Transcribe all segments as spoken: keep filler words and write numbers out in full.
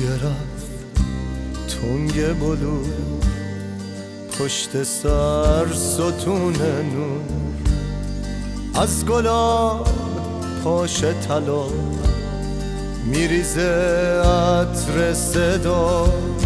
بوی رفت تنگ بلور پشت سر ستون نور از گلاب پاش طلا میریزه عطر صدا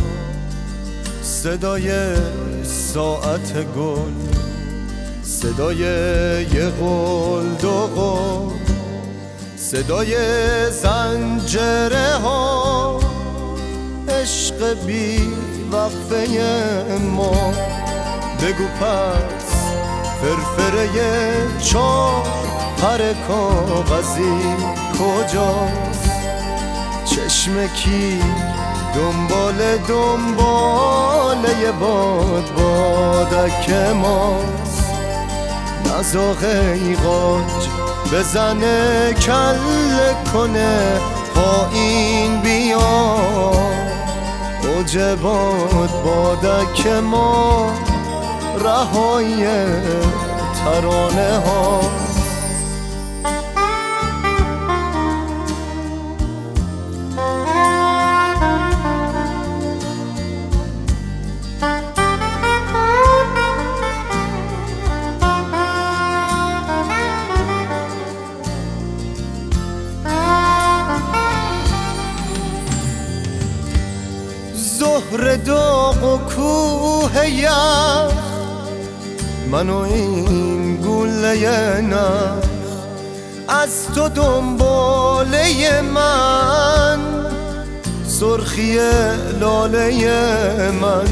صدای ساعت گل صدای یه قول دو قول صدای زنجره ها عشق بی وقفه ما بگو پس فرفره چار پر کاغذی کجاست چشم کی دنبال دنبال یه باد بادک ماست نزاق ایقاج بزنه کله کنه پایین بیا اوج باد بادک ما رهای ترانه ها ظهر داغ و کوه یخ من و این گوله نخ از تو دنباله من سرخی لاله من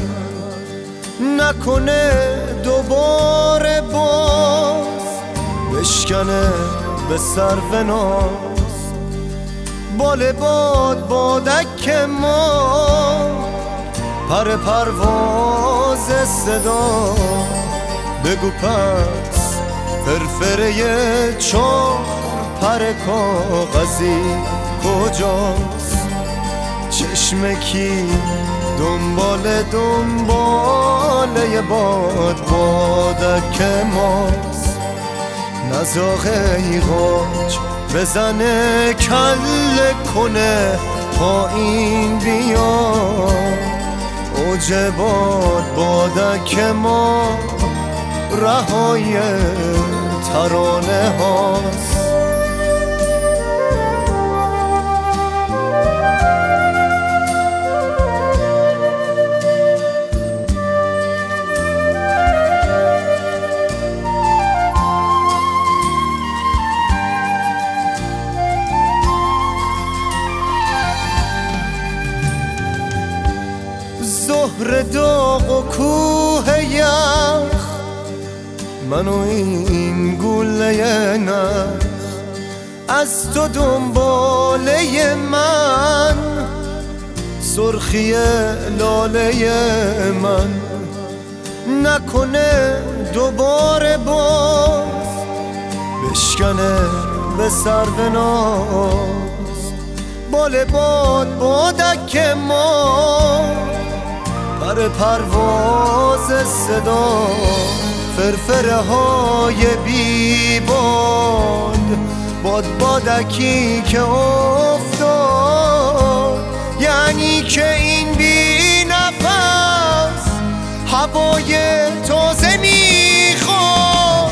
نکنه دوباره باز بشکنه به سرو ناز بال باد بادک ما پر پرواز صدا بگو پس فرفره چار پر کاغذی کجاست چشم کی دنبال دنبال یه باد بادک ماست نزاق ایقاج بزنه کله کنه پایین بیا اوج باد بادک ما رهای ترانه هاست ظهر داغ و کوه یخ من و این گوله نخ از تو دنباله من سرخی لاله من نکنه دوباره باز بشکنه به سرو ناز بال باد بادک ما پر پرواز صدا فرفره های بی باد باد بادکی که افتاد یعنی که این بی نفس هوای تازه میخواد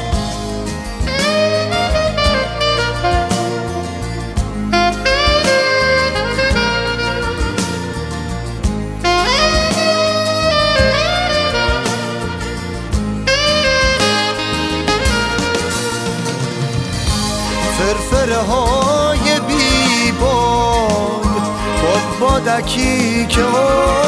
فرفره های بی باد باد بادکی که